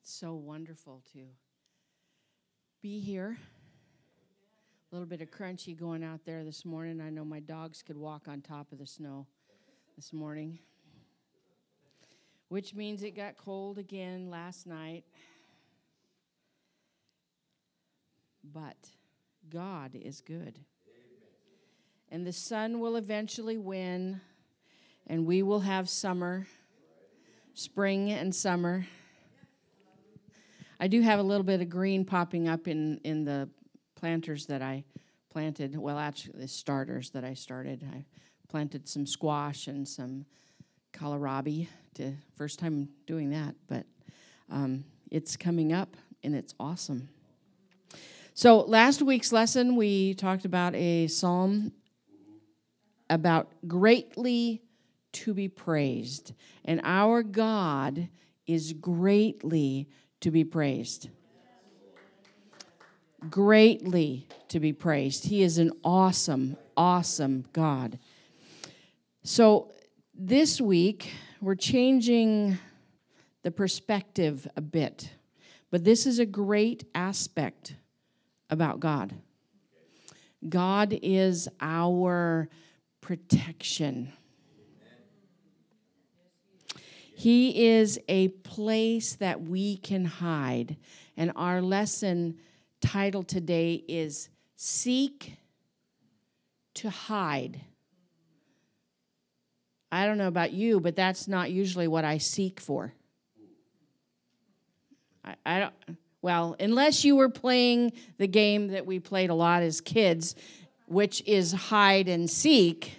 It's so wonderful to be here. A little bit of crunchy going out there this morning. I know my dogs could walk on top of the snow this morning, which means it got cold again last night. But God is good. And the sun will eventually win, and we will have summer, spring and summer. I do have a little bit of green popping up in the planters that I planted. Well, actually, the starters that I started. I planted some squash and some kohlrabi. First time doing that, but it's coming up, and it's awesome. So last week's lesson, we talked about a psalm about greatly to be praised. And our God is greatly to be praised. Greatly to be praised. He is an awesome, awesome God. So this week, we're changing the perspective a bit. But this is a great aspect about God. God is our protection. He is a place that we can hide. And our lesson title today is Seek to Hide. I don't know about you, but that's not usually what I seek for. I don't. Well, unless you were playing the game that we played a lot as kids, which is hide and seek.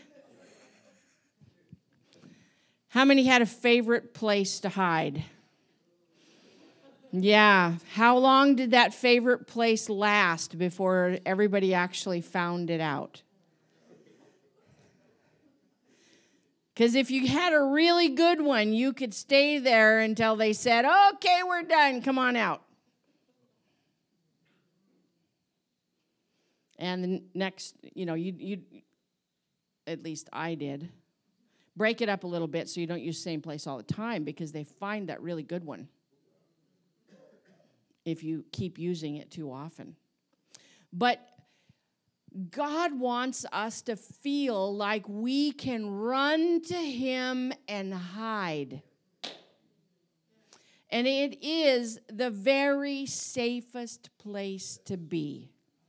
How many had a favorite place to hide? Yeah. How long did that favorite place last before everybody actually found it out? Because if you had a really good one, you could stay there until they said, okay, we're done, come on out. And the next, you at least I did, break it up a little bit so you don't use the same place all the time because they find that really good one if you keep using it too often. But God wants us to feel like we can run to Him and hide. And it is the very safest place to be.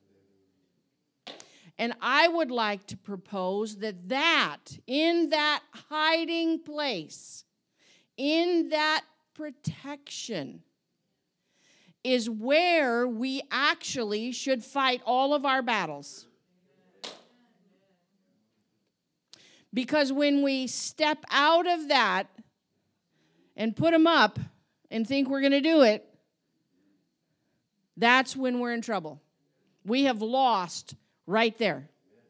And I would like to propose that in that hiding place, in that protection, is where we actually should fight all of our battles. Because when we step out of that and put them up and think we're going to do it, that's when we're in trouble. We have lost right there.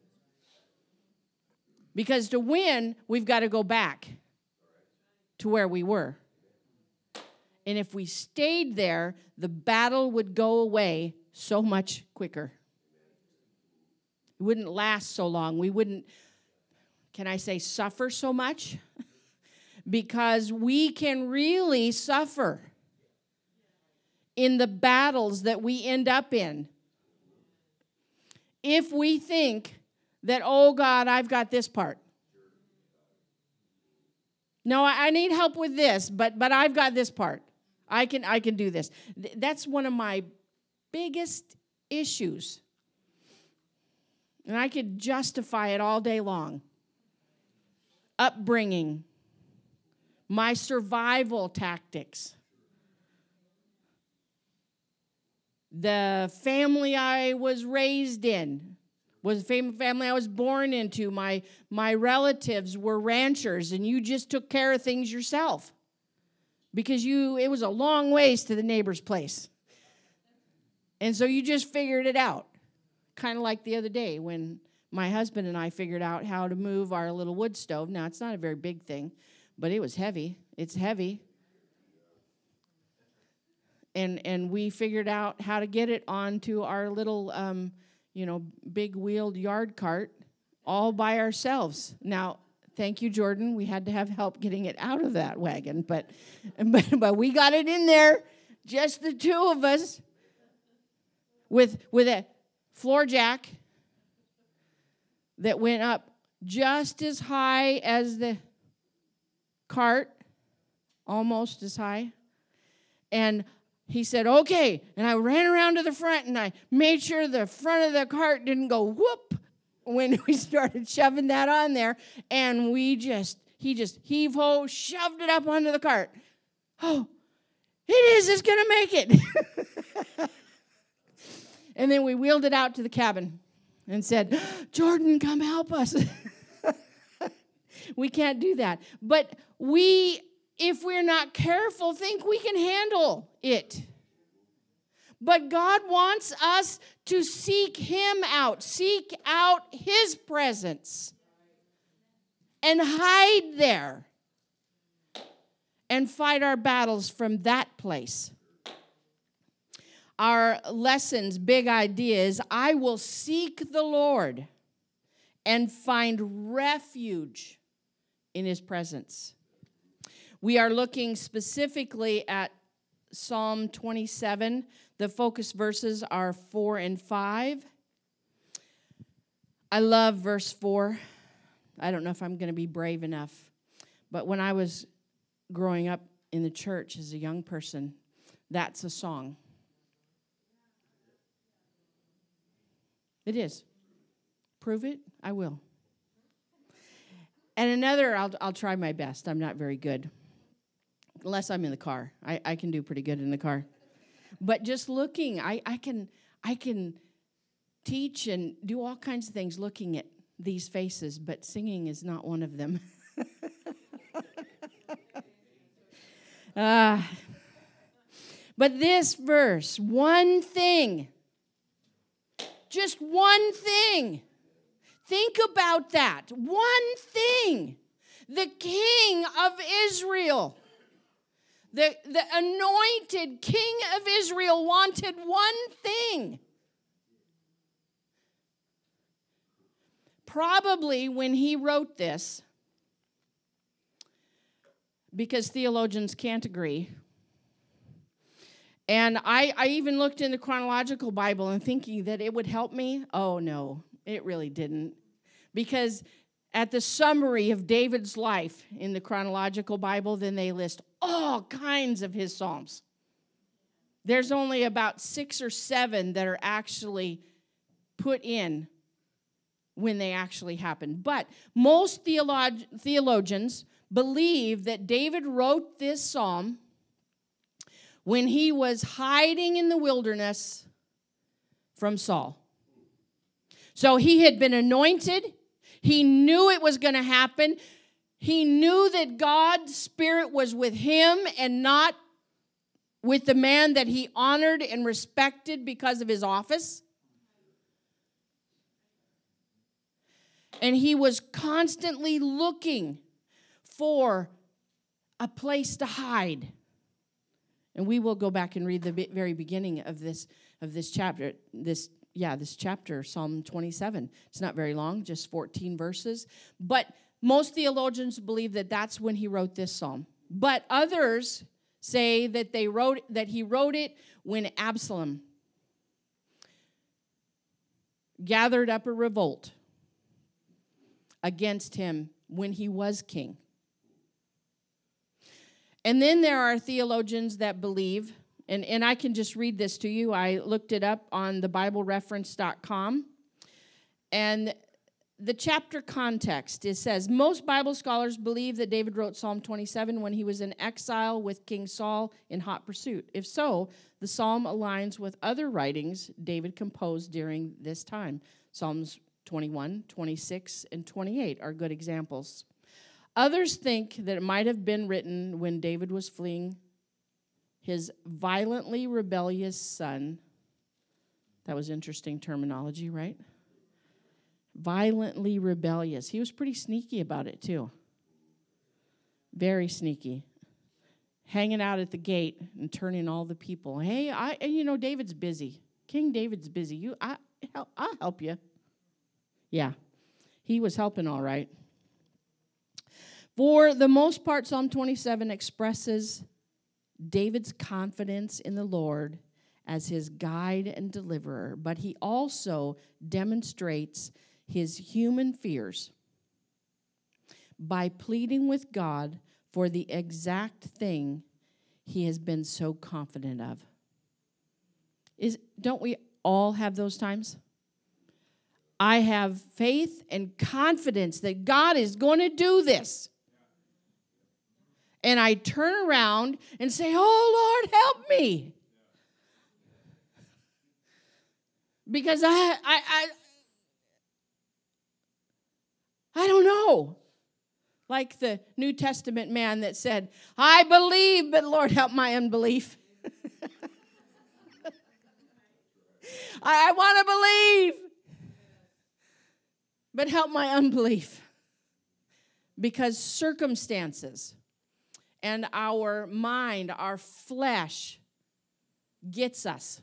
Because to win, we've got to go back to where we were. And if we stayed there, the battle would go away so much quicker. It wouldn't last so long. We wouldn't, can I say, suffer so much? Because we can really suffer in the battles that we end up in. If we think that, oh God, I've got this part. No, I need help with this, but I've got this part. I can do this. That's one of my biggest issues. And I could justify it all day long. Upbringing. My survival tactics. The family I was raised in was the family I was born into. My relatives were ranchers, and you just took care of things yourself because it was a long ways to the neighbor's place. And so you just figured it out, kind of like the other day when my husband and I figured out how to move our little wood stove. Now, it's not a very big thing, but it was heavy. It's heavy. And we figured out how to get it onto our little, big-wheeled yard cart all by ourselves. Now, thank you, Jordan. We had to have help getting it out of that wagon, but we got it in there. just the two of us with a floor jack that went up just as high as the cart, almost as high. And he said, okay. And I ran around to the front, and I made sure the front of the cart didn't go whoop when we started shoving that on there. And he just heave-ho, shoved it up onto the cart. Oh, it's going to make it. And then we wheeled it out to the cabin and said, Jordan, come help us. We can't do that. But if we're not careful, think we can handle it. But God wants us to seek him out, seek out his presence, and hide there and fight our battles from that place. Our lessons, big idea is, I will seek the Lord and find refuge in his presence. We are looking specifically at Psalm 27. The focus verses are 4 and 5. I love verse 4. I don't know if I'm going to be brave enough, but when I was growing up in the church as a young person, that's a song. It is. Prove it? I will. And another, I'll try my best. I'm not very good. Unless I'm in the car. I can do pretty good in the car. But just looking, I can teach and do all kinds of things looking at these faces, but singing is not one of them. But this verse, one thing, just one thing. Think about that. One thing. The King of Israel, the anointed King of Israel wanted one thing. Probably when he wrote this, because theologians can't agree. And I even looked in the chronological Bible and thinking that it would help me. Oh, no, it really didn't. Because at the summary of David's life in the chronological Bible, then they list all kinds of his psalms. There's only about 6 or 7 that are actually put in when they actually happened. But most theologians believe that David wrote this psalm when he was hiding in the wilderness from Saul. So he had been anointed. He knew it was going to happen. He knew that God's Spirit was with him and not with the man that he honored and respected because of his office. And he was constantly looking for a place to hide. And we will go back and read the very beginning of this chapter. This chapter, Psalm 27. It's not very long, just 14 verses. But most theologians believe that that's when he wrote this psalm. But others say that he wrote it when Absalom gathered up a revolt against him when he was king. And then there are theologians that believe, and I can just read this to you. I looked it up on thebiblereference.com. And the chapter context, it says, most Bible scholars believe that David wrote Psalm 27 when he was in exile with King Saul in hot pursuit. If so, the psalm aligns with other writings David composed during this time. Psalms 21, 26, and 28 are good examples. Others think that it might have been written when David was fleeing his violently rebellious son. That was interesting terminology, right? Violently rebellious. He was pretty sneaky about it, too. Very sneaky. Hanging out at the gate and turning all the people. Hey, David's busy. King David's busy. I'll help you. Yeah, he was helping all right. For the most part, Psalm 27 expresses David's confidence in the Lord as his guide and deliverer, but he also demonstrates his human fears by pleading with God for the exact thing he has been so confident of. Don't we all have those times? I have faith and confidence that God is going to do this. And I turn around and say, oh, Lord, help me. Because I don't know. Like the New Testament man that said, I believe, but Lord, help my unbelief. I want to believe, but help my unbelief. Because circumstances and our mind, our flesh, gets us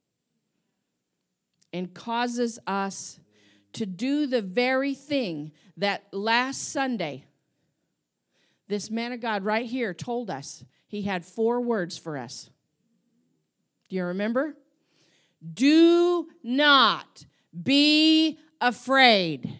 and causes us to do the very thing that last Sunday, this man of God right here told us. He had 4 words for us. Do you remember? Do not be afraid.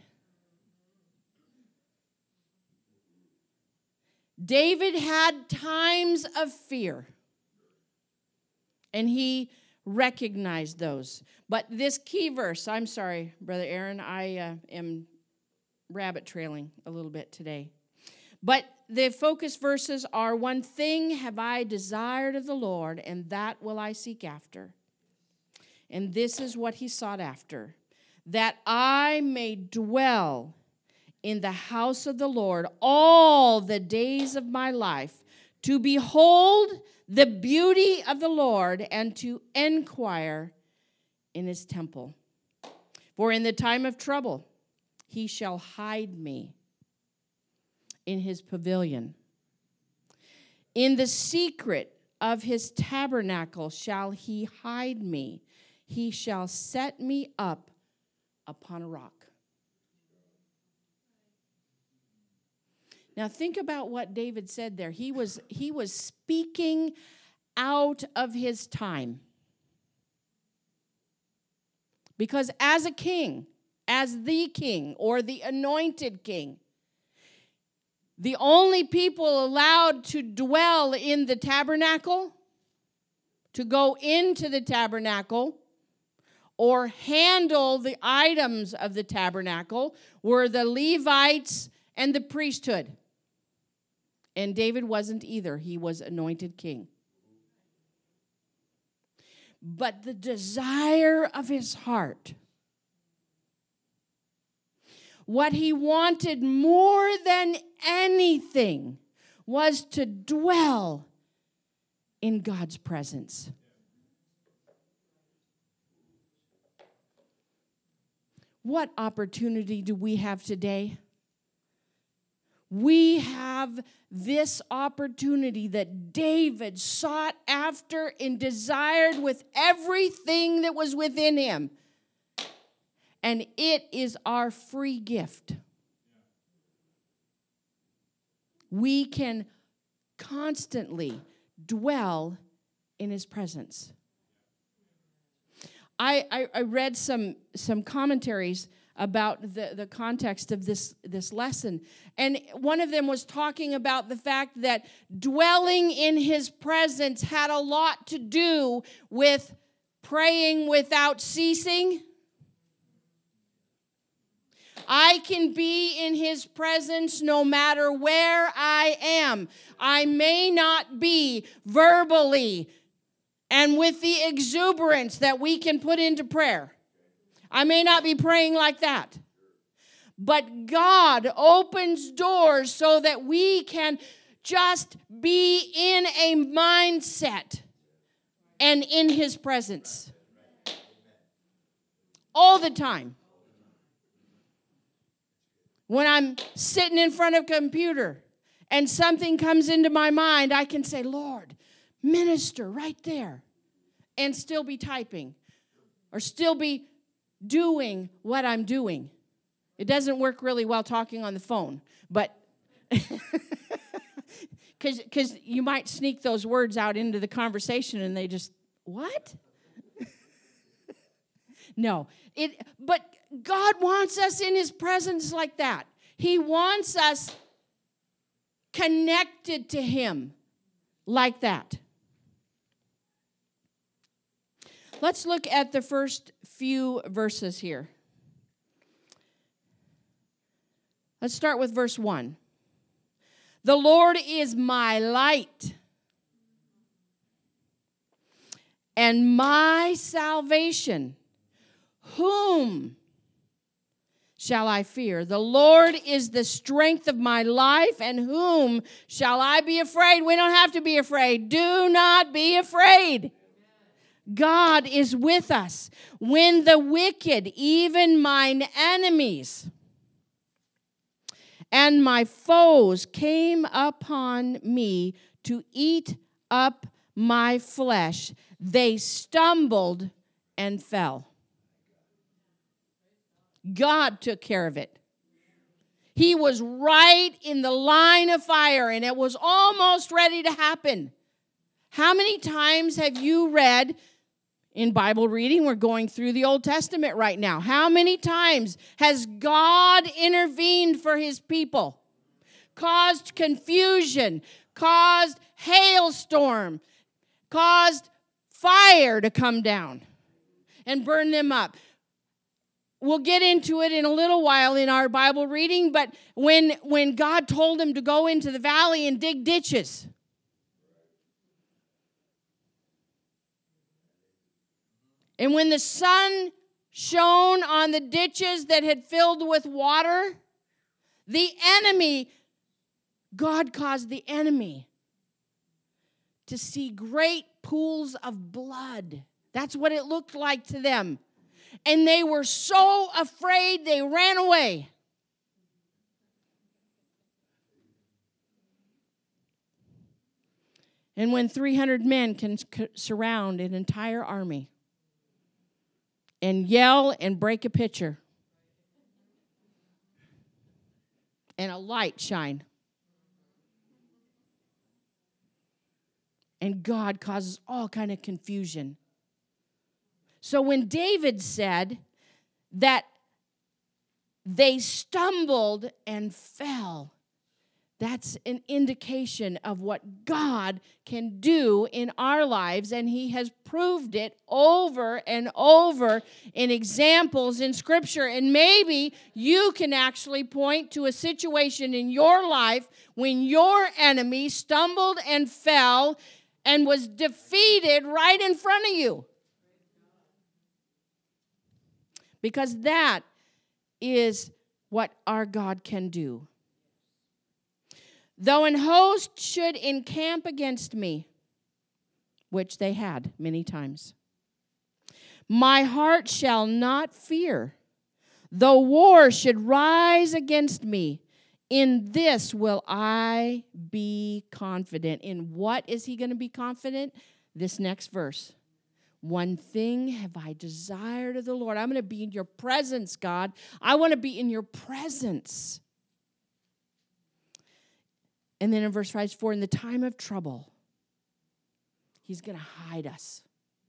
David had times of fear, and he recognized those. But this key verse, I'm sorry, Brother Aaron, I am rabbit trailing a little bit today. But the focus verses are, one thing have I desired of the Lord, and that will I seek after. And this is what he sought after, that I may dwell in the house of the Lord all the days of my life, to behold the beauty of the Lord and to inquire in his temple. For in the time of trouble he shall hide me in his pavilion. In the secret of his tabernacle shall he hide me. He shall set me up upon a rock. Now think about what David said there. He was speaking out of his time. Because as a king, as the king or the anointed king, the only people allowed to dwell in the tabernacle, to go into the tabernacle, or handle the items of the tabernacle were the Levites and the priesthood. And David wasn't either. He was anointed king. But the desire of his heart, what he wanted more than anything, was to dwell in God's presence. What opportunity do we have today? We have this opportunity that David sought after and desired with everything that was within him. And it is our free gift. We can constantly dwell in his presence. I read some commentaries about the context of this lesson. And one of them was talking about the fact that dwelling in his presence had a lot to do with praying without ceasing. I can be in his presence no matter where I am. I may not be verbally and with the exuberance that we can put into prayer. I may not be praying like that. But God opens doors so that we can just be in a mindset and in his presence. All the time. When I'm sitting in front of a computer and something comes into my mind, I can say, Lord, minister right there, and still be typing or still be doing what I'm doing. It doesn't work really well talking on the phone, but Because you might sneak those words out into the conversation and they just, what? No. But God wants us in his presence like that. He wants us connected to him like that. Let's look at the first few verses here. Let's start with verse 1. The Lord is my light and my salvation. Whom shall I fear? The Lord is the strength of my life, and whom shall I be afraid? We don't have to be afraid. Do not be afraid. God is with us. When the wicked, even mine enemies, and my foes came upon me to eat up my flesh, they stumbled and fell. God took care of it. He was right in the line of fire, and it was almost ready to happen. How many times have you read in Bible reading? We're going through the Old Testament right now. How many times has God intervened for his people? Caused confusion, caused hailstorm, caused fire to come down and burn them up. We'll get into it in a little while in our Bible reading, but when God told him to go into the valley and dig ditches, and when the sun shone on the ditches that had filled with water, the enemy, God caused the enemy to see great pools of blood. That's what it looked like to them. And they were so afraid they ran away. And when 300 men can surround an entire army and yell and break a pitcher and a light shine, and God causes all kind of confusion. So when David said that they stumbled and fell, that's an indication of what God can do in our lives, and he has proved it over and over in examples in Scripture. And maybe you can actually point to a situation in your life when your enemy stumbled and fell and was defeated right in front of you. Because that is what our God can do. Though an host should encamp against me, which they had many times, my heart shall not fear. Though war should rise against me, in this will I be confident. In what is he going to be confident? This next verse. One thing have I desired of the Lord. I'm going to be in your presence, God. I want to be in your presence. And then in verse 5, 4, in the time of trouble, he's going to hide us.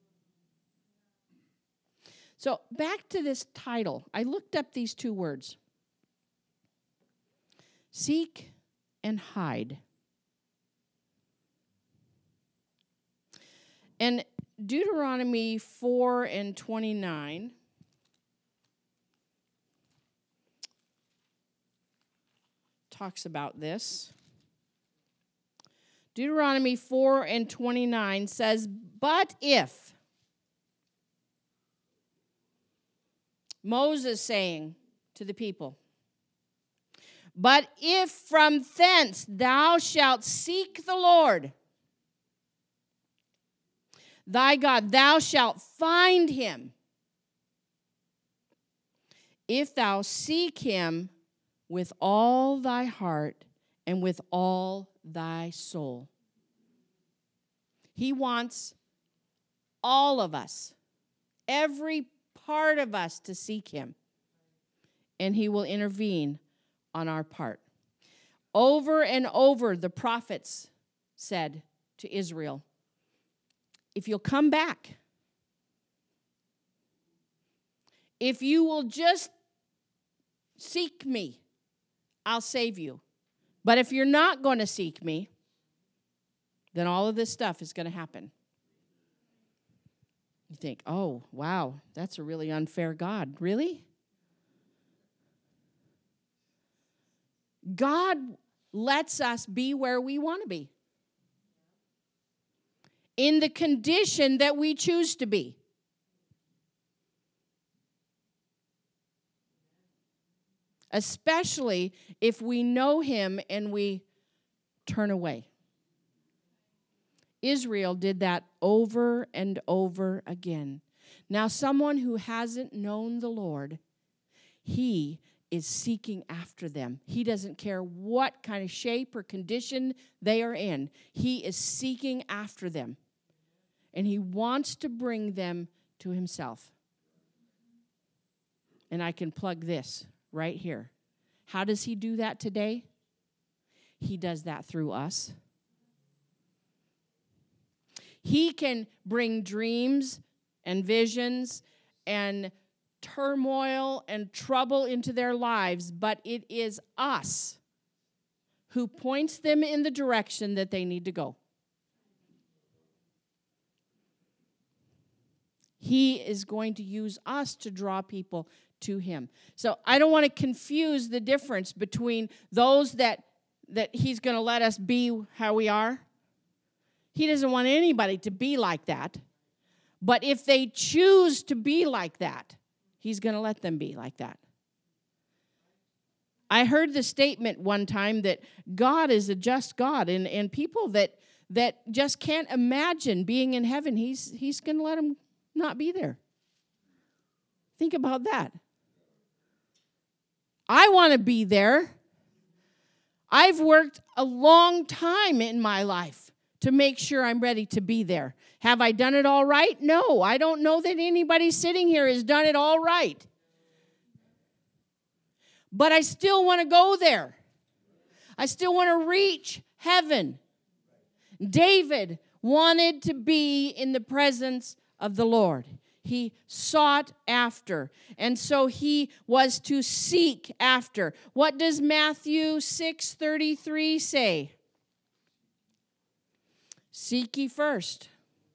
So back to this title. I looked up these two words. Seek and hide. And Deuteronomy 4 and 29 talks about this. Deuteronomy 4 and 29 says, but if, Moses saying to the people, but if from thence thou shalt seek the Lord, thy God, thou shalt find him, if thou seek him with all thy heart and with all thy soul. He wants all of us, every part of us, to seek him, and he will intervene on our part. Over and over, the prophets said to Israel, if you'll come back, if you will just seek me, I'll save you. But if you're not going to seek me, then all of this stuff is going to happen. You think, oh, wow, that's a really unfair God. Really? God lets us be where we want to be, in the condition that we choose to be. Especially if we know him and we turn away. Israel did that over and over again. Now, someone who hasn't known the Lord, he is seeking after them. He doesn't care what kind of shape or condition they are in. He is seeking after them. And he wants to bring them to himself. And I can plug this right here. How does he do that today? He does that through us. He can bring dreams and visions and turmoil and trouble into their lives, but it is us who points them in the direction that they need to go. He is going to use us to draw people to him. So I don't want to confuse the difference between those that he's going to let us be how we are. He doesn't want anybody to be like that. But if they choose to be like that, he's going to let them be like that. I heard the statement one time that God is a just God, and people that just can't imagine being in heaven, he's going to let them not be there. Think about that. I want to be there. I've worked a long time in my life to make sure I'm ready to be there. Have I done it all right? No, I don't know that anybody sitting here has done it all right. But I still want to go there. I still want to reach heaven. David wanted to be in the presence of the Lord. He sought after. And so he was to seek after. What does Matthew 6:33 say? Seek ye first.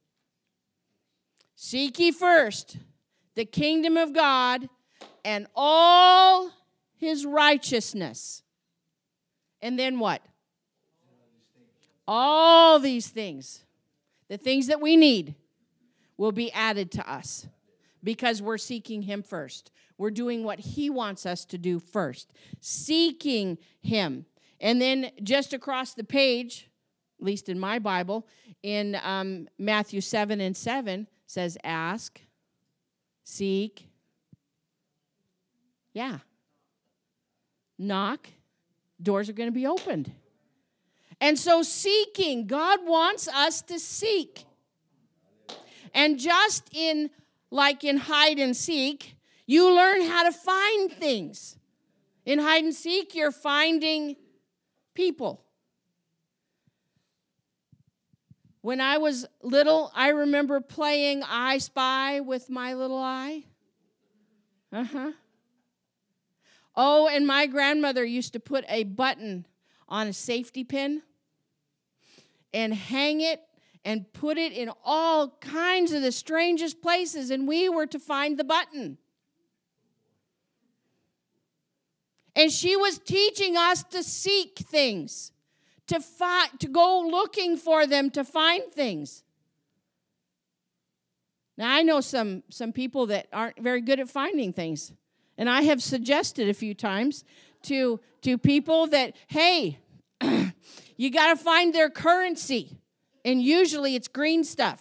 Seek ye first the kingdom of God and all his righteousness. And then what? All these things, the things that we need, will be added to us because we're seeking him first. We're doing what he wants us to do first, seeking him. And then just across the page, at least in my Bible, in Matthew 7:7, says ask, seek, knock, doors are going to be opened. And so seeking, God wants us to seek. And just like in hide and seek, you learn how to find things. In hide and seek, you're finding people. When I was little, I remember playing I Spy with my little eye. Oh, and my grandmother used to put a button on a safety pin and hang it and put it in all kinds of the strangest places, and we were to find the button. And she was teaching us to seek things, to go looking for them, to find things. Now, I know some people that aren't very good at finding things, and I have suggested a few times to people that, hey, you got to find their currency. And usually it's green stuff.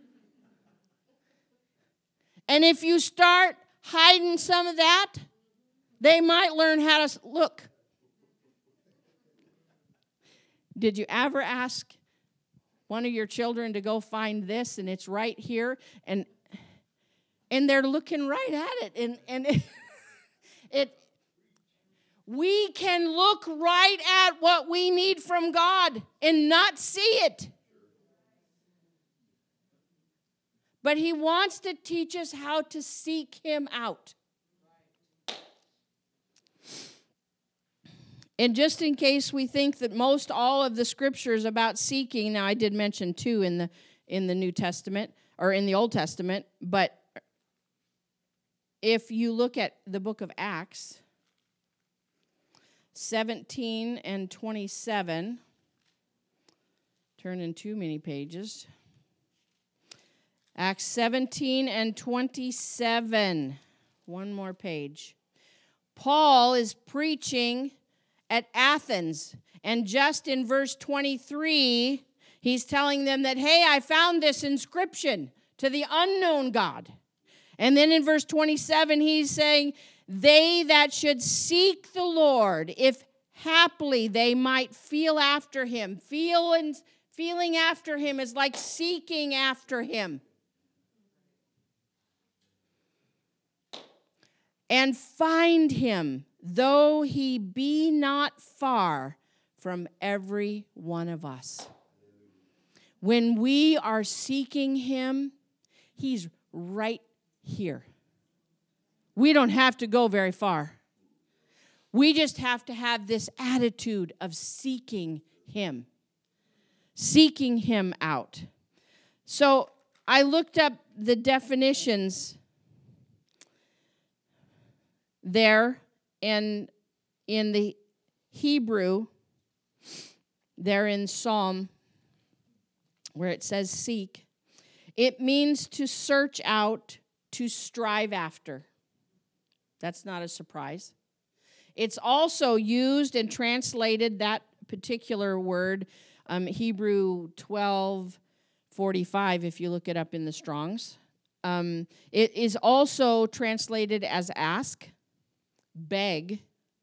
And if you start hiding some of that, they might learn how to look. Did you ever ask one of your children to go find this, and it's right here, and they're looking right at it, and We can look right at what we need from God and not see it. But he wants to teach us how to seek him out. And just in case we think that most all of the scriptures about seeking, now I did mention two in the New Testament, or in the Old Testament, but if you look at the book of Acts 17 and 27, turn in too many pages. Acts 17 and 27, one more page. Paul is preaching at Athens, and just in verse 23, he's telling them that, hey, I found this inscription to the unknown God. And then in verse 27, he's saying, they that should seek the Lord, if haply they might feel after him. Feeling after him is like seeking after him. And find him, though he be not far from every one of us. When we are seeking him, he's right here. We don't have to go very far. We just have to have this attitude of seeking him out. So I looked up the definitions there, and in the Hebrew, there in Psalm, where it says seek, it means to search out, to strive after. That's not a surprise. It's also used and translated, that particular word, Hebrew 12:45, if you look it up in the Strongs. It is also translated as ask, beg,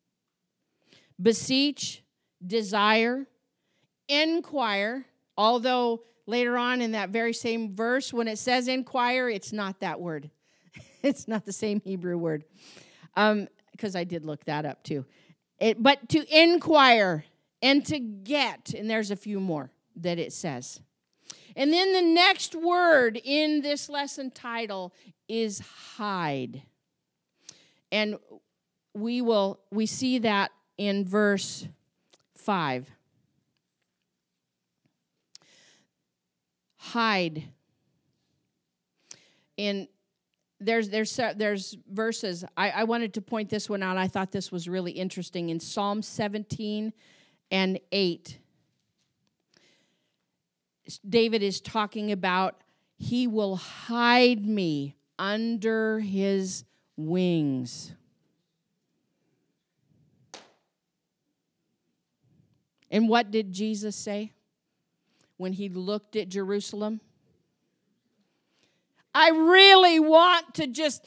beseech, desire, inquire, although later on in that very same verse, when it says inquire, it's not that word. It's not the same Hebrew word. Because I did look that up too. But to inquire and to get, and there's a few more that it says. And then the next word in this lesson title is hide. And we see that in verse 5. Hide. There's verses. I wanted to point this one out. I thought this was really interesting. In Psalm 17 and 8, David is talking about, he will hide me under his wings. And what did Jesus say when he looked at Jerusalem? I really want to just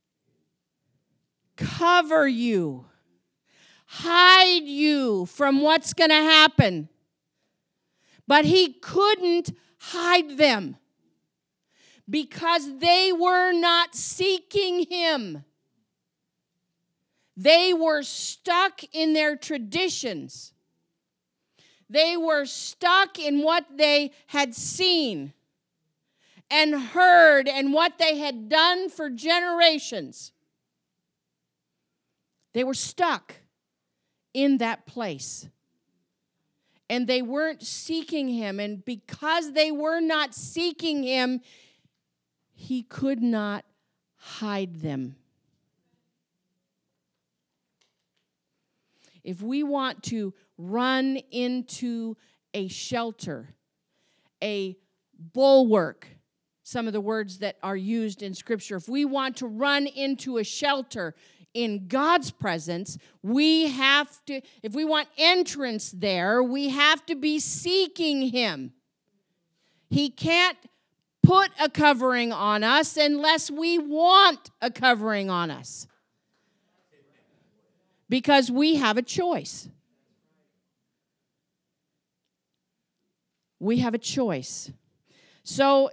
cover you, hide you from what's going to happen. But he couldn't hide them because they were not seeking him. They were stuck in their traditions. They were stuck in what they had seen and heard and what they had done for generations. They were stuck in that place. And they weren't seeking him. And because they were not seeking him, he could not hide them. If we want to run into a shelter, a bulwark, some of the words that are used in Scripture, if we want to run into a shelter in God's presence, we have to, if we want entrance there, we have to be seeking him. He can't put a covering on us unless we want a covering on us. Because we have a choice. We have a choice. So,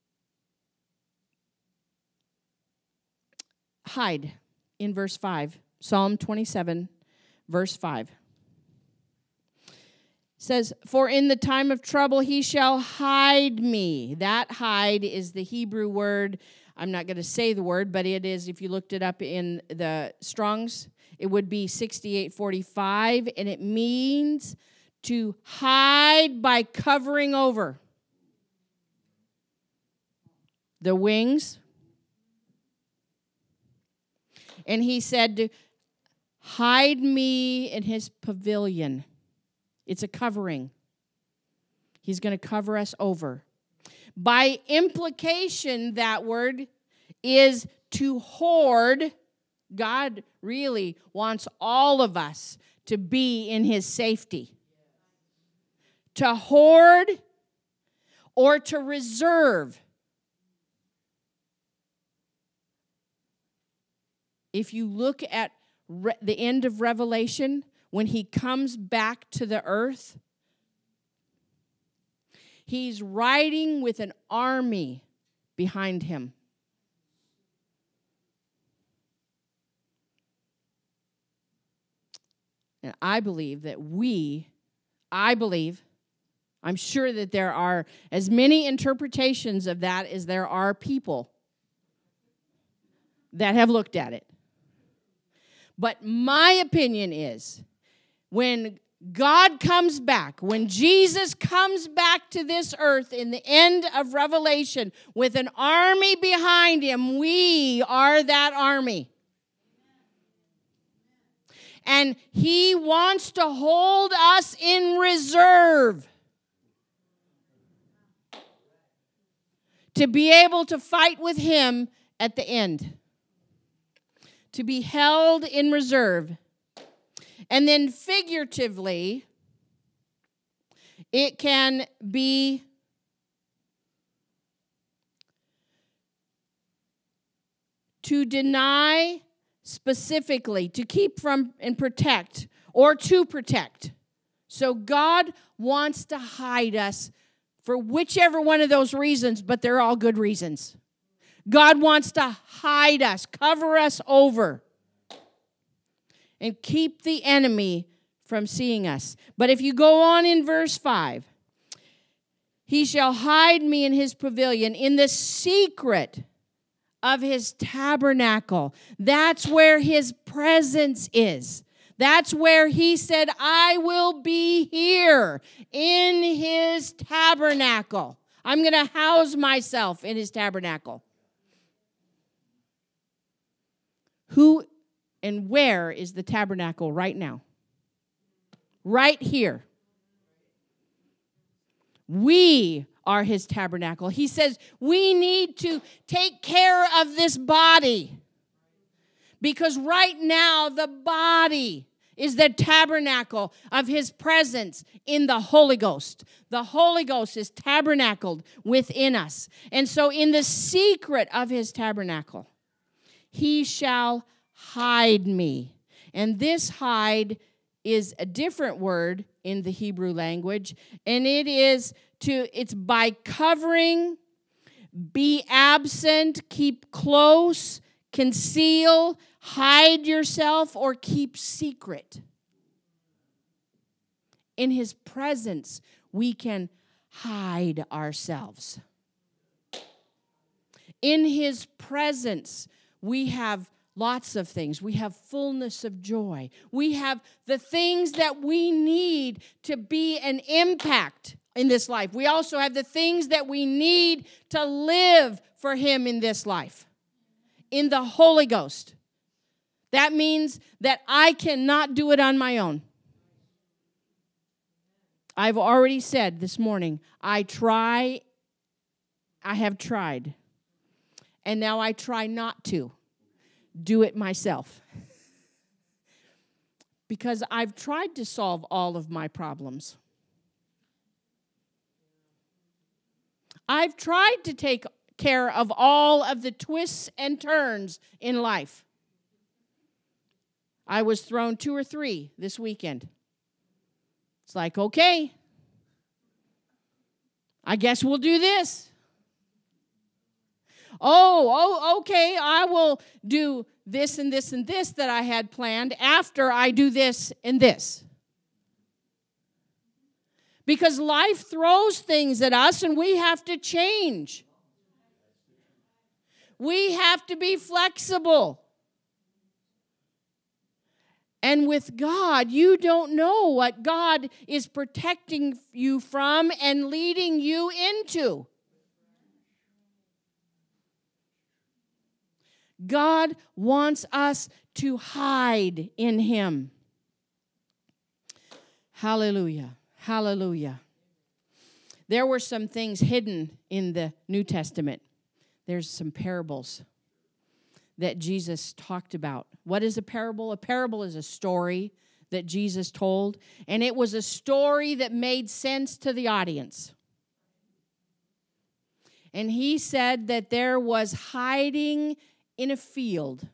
hide in verse 5. Psalm 27, verse 5. Says, for in the time of trouble he shall hide me. That hide is the Hebrew word. I'm not going to say the word, but it is, if you looked it up in the Strong's, it would be 6845, and it means to hide by covering over. The wings. And he said to hide me in his pavilion. It's a covering. He's going to cover us over. By implication, that word is to hoard. God really wants all of us to be in his safety. To hoard or to reserve. If you look at the end of Revelation, when he comes back to the earth, he's riding with an army behind him. And I believe, I'm sure that there are as many interpretations of that as there are people that have looked at it. But my opinion is, when God comes back, when Jesus comes back to this earth in the end of Revelation with an army behind him, we are that army. And he wants to hold us in reserve to be able to fight with him at the end. To be held in reserve. And then figuratively, it can be to deny specifically, to keep from and protect, or to protect. So God wants to hide us for whichever one of those reasons, but they're all good reasons. God wants to hide us, cover us over, and keep the enemy from seeing us. But if you go on in verse 5, he shall hide me in his pavilion, in the secret of his tabernacle. That's where his presence is. That's where he said, I will be here in his tabernacle. I'm going to house myself in his tabernacle. Who and where is the tabernacle right now? Right here. We are his tabernacle. He says we need to take care of this body. Because right now the body is the tabernacle of his presence in the Holy Ghost. The Holy Ghost is tabernacled within us. And so in the secret of his tabernacle, he shall hide me. And this hide is a different word in the Hebrew language. And it's by covering, be absent, keep close, conceal, hide yourself, or keep secret. In his presence, we can hide ourselves. In his presence, we have lots of things. We have fullness of joy. We have the things that we need to be an impact in this life. We also have the things that we need to live for him in this life. In the Holy Ghost. That means that I cannot do it on my own. I've already said this morning, I have tried. And now I try not to do it myself. Because I've tried to solve all of my problems. I've tried to take care of all of the twists and turns in life. I was thrown 2 or 3 this weekend. It's like, okay, I guess we'll do this. Okay, I will do this and this and this that I had planned after I do this and this. Because life throws things at us and we have to change. We have to be flexible. And with God, you don't know what God is protecting you from and leading you into. God wants us to hide in Him. Hallelujah. Hallelujah. There were some things hidden in the New Testament. There's some parables that Jesus talked about. What is a parable? A parable is a story that Jesus told, and it was a story that made sense to the audience. And he said that there was hiding in a field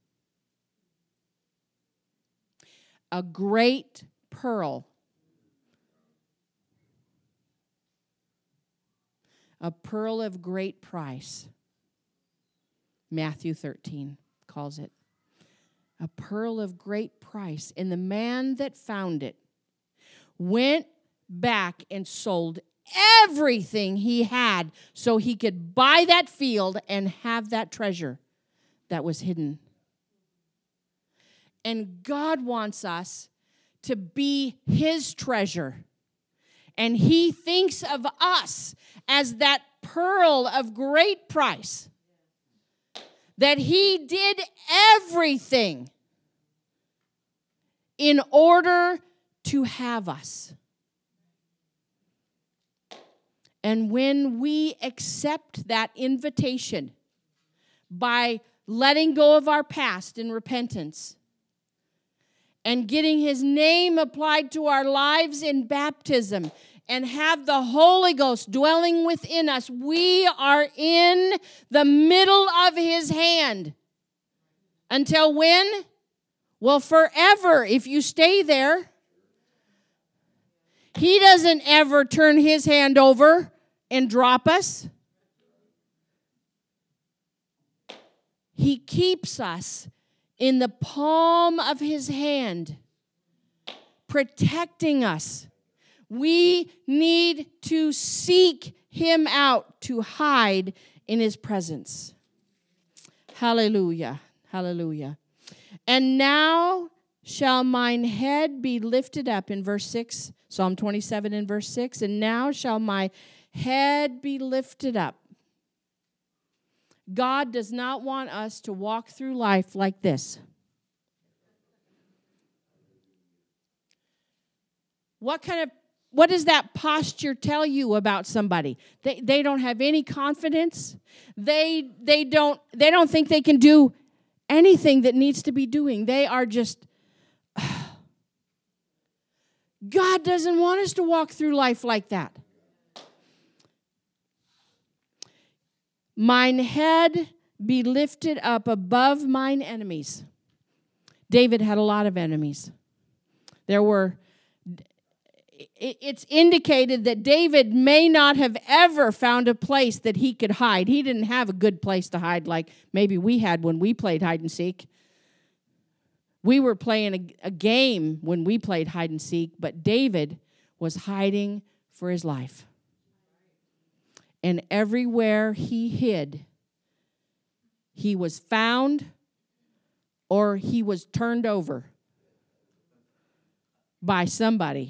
a great pearl. A pearl of great price. Matthew 13 calls it. A pearl of great price. And the man that found it went back and sold everything he had so he could buy that field and have that treasure that was hidden. And God wants us to be His treasure. And He thinks of us as that pearl of great price. That He did everything in order to have us. And when we accept that invitation by letting go of our past in repentance and getting His name applied to our lives in baptism and have the Holy Ghost dwelling within us, we are in the middle of His hand. Until when? Well, forever, if you stay there. He doesn't ever turn His hand over and drop us. He keeps us in the palm of His hand, protecting us. We need to seek Him out to hide in His presence. Hallelujah. Hallelujah. And now shall mine head be lifted up, in verse 6, Psalm 27 in verse 6, and now shall my head be lifted up. God does not want us to walk through life like this. What does that posture tell you about somebody? They don't have any confidence. They don't think they can do anything that needs to be doing. They are just God doesn't want us to walk through life like that. Mine head be lifted up above mine enemies. David had a lot of enemies. It's indicated that David may not have ever found a place that he could hide. He didn't have a good place to hide like maybe we had when we played hide and seek. We were playing a game when we played hide and seek, but David was hiding for his life. And everywhere he hid, he was found or he was turned over by somebody.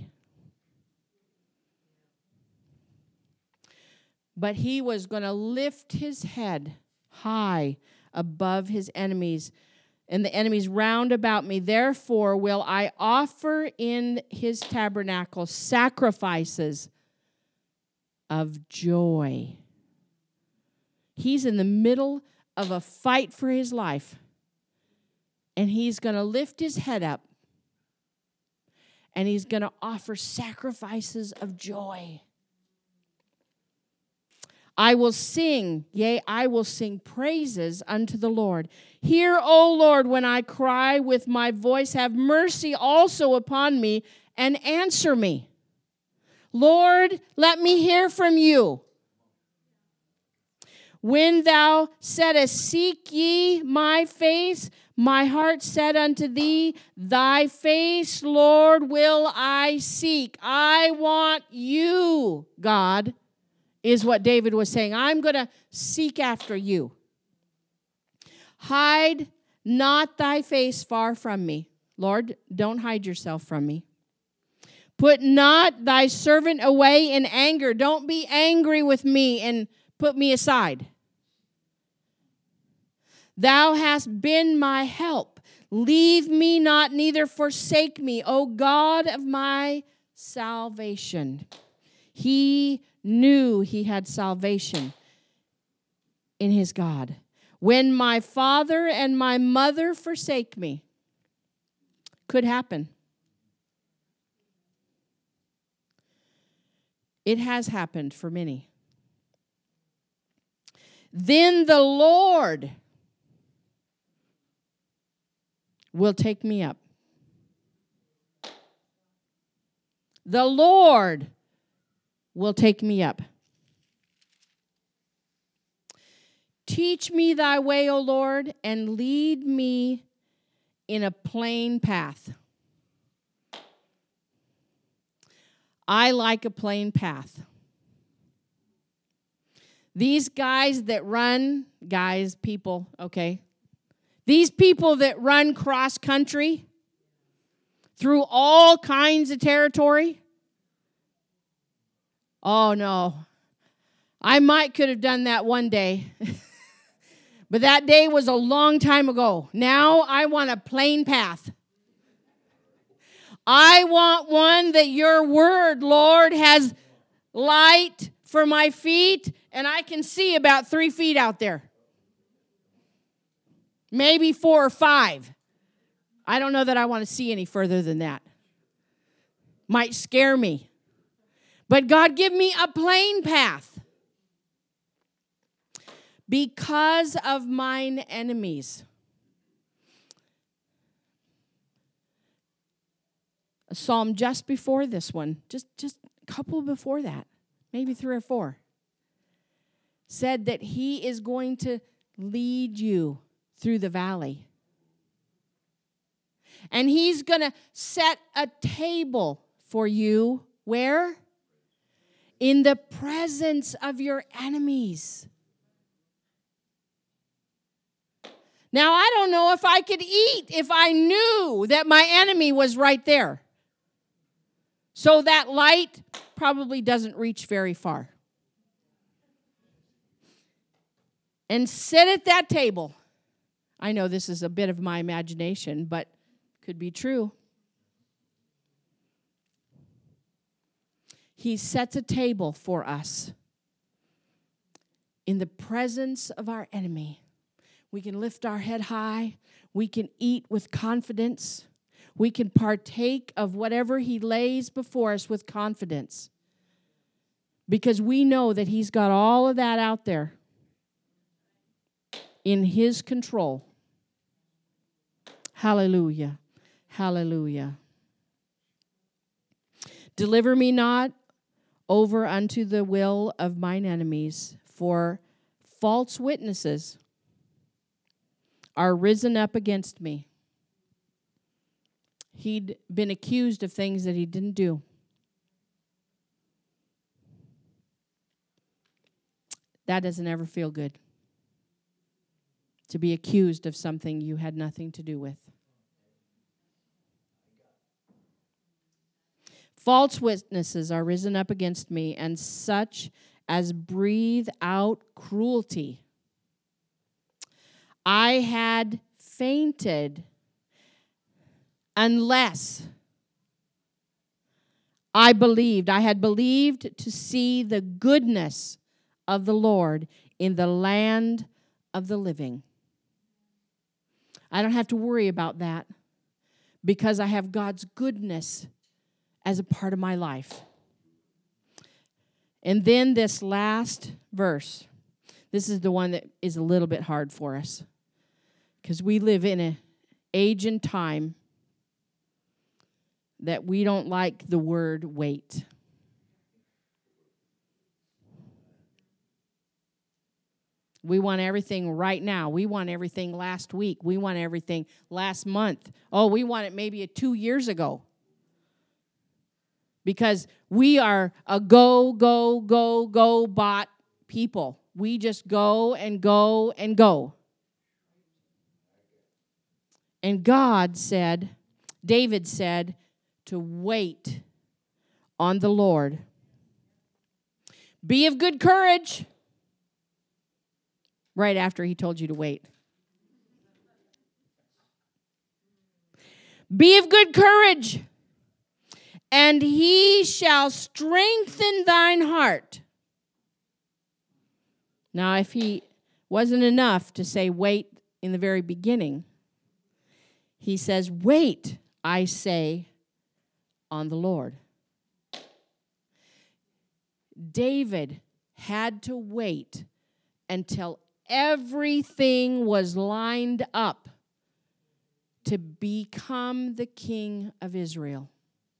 But he was going to lift his head high above his enemies and the enemies round about me. Therefore will I offer in his tabernacle sacrifices of joy. He's in the middle of a fight for his life. And he's going to lift his head up. And he's going to offer sacrifices of joy. I will sing, yea, I will sing praises unto the Lord. Hear, O Lord, when I cry with my voice. Have mercy also upon me and answer me. Lord, let me hear from you. When thou saidst, seek ye my face, my heart said unto thee, thy face, Lord, will I seek. I want you, God, is what David was saying. I'm going to seek after you. Hide not thy face far from me. Lord, don't hide yourself from me. Put not thy servant away in anger. Don't be angry with me and put me aside. Thou hast been my help. Leave me not, neither forsake me, O God of my salvation. He knew he had salvation in his God. When my father and my mother forsake me, could happen. It has happened for many. Then the Lord will take me up. The Lord will take me up. Teach me thy way, O Lord, and lead me in a plain path. I like a plain path. These guys that run, people, okay? These people that run cross country through all kinds of territory. Oh, no. I could have done that one day. But that day was a long time ago. Now I want a plain path. I want one that your word, Lord, has light for my feet, and I can see about 3 feet out there. Maybe 4 or 5. I don't know that I want to see any further than that. Might scare me. But God, give me a plain path. Because of mine enemies. A psalm just before this one, just a couple before that, maybe 3 or 4, said that he is going to lead you through the valley. And he's going to set a table for you, where? In the presence of your enemies. Now, I don't know if I could eat if I knew that my enemy was right there. So that light probably doesn't reach very far. And sit at that table. I know this is a bit of my imagination, but could be true. He sets a table for us in the presence of our enemy. We can lift our head high. We can eat with confidence. We can partake of whatever he lays before us with confidence. Because we know that he's got all of that out there in his control. Hallelujah. Hallelujah. Deliver me not over unto the will of mine enemies, for false witnesses are risen up against me. He'd been accused of things that he didn't do. That doesn't ever feel good. To be accused of something you had nothing to do with. False witnesses are risen up against me, and such as breathe out cruelty. I had fainted unless I had believed to see the goodness of the Lord in the land of the living. I don't have to worry about that because I have God's goodness as a part of my life. And then this last verse, this is the one that is a little bit hard for us because we live in an age and time that we don't like the word wait. We want everything right now. We want everything last week. We want everything last month. Oh, we want it maybe 2 years ago. Because we are a go bot people. We just go and go and go. And David said, to wait on the Lord. Be of good courage. Right after he told you to wait. Be of good courage, and he shall strengthen thine heart. Now, if he wasn't enough to say wait in the very beginning, he says, wait, I say, on the Lord. David had to wait until everything was lined up to become the king of Israel.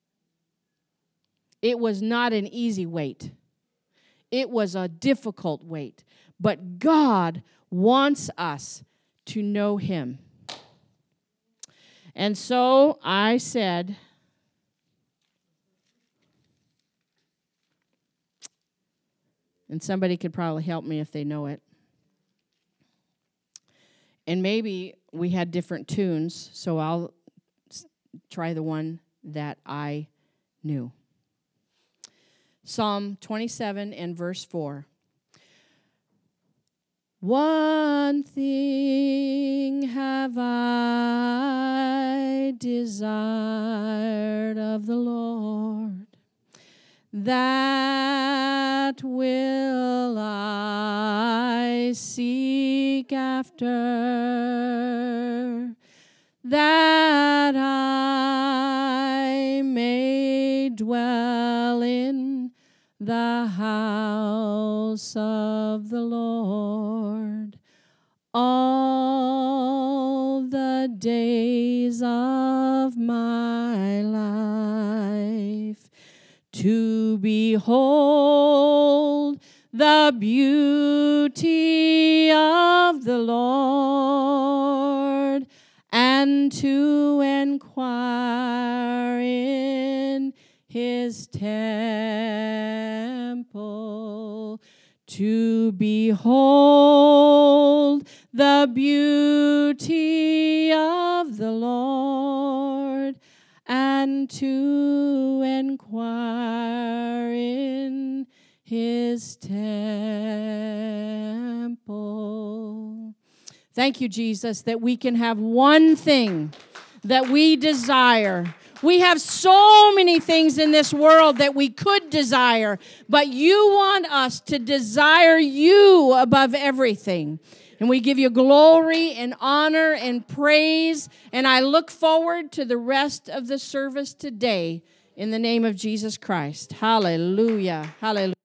It was not an easy wait. It was a difficult wait. But God wants us to know him. And so I said, and somebody could probably help me if they know it. And maybe we had different tunes, so I'll try the one that I knew. Psalm 27 and verse 4. One thing have I desired of the Lord, that will I seek after, that I may dwell in the house of the Lord all the days of my life, to behold the beauty of the Lord, and to inquire in his temple, to behold the beauty of the Lord, and to inquire in his temple. Thank you, Jesus, that we can have one thing that we desire. We have so many things in this world that we could desire, but you want us to desire you above everything. And we give you glory and honor and praise, and I look forward to the rest of the service today in the name of Jesus Christ. Hallelujah. Hallelujah.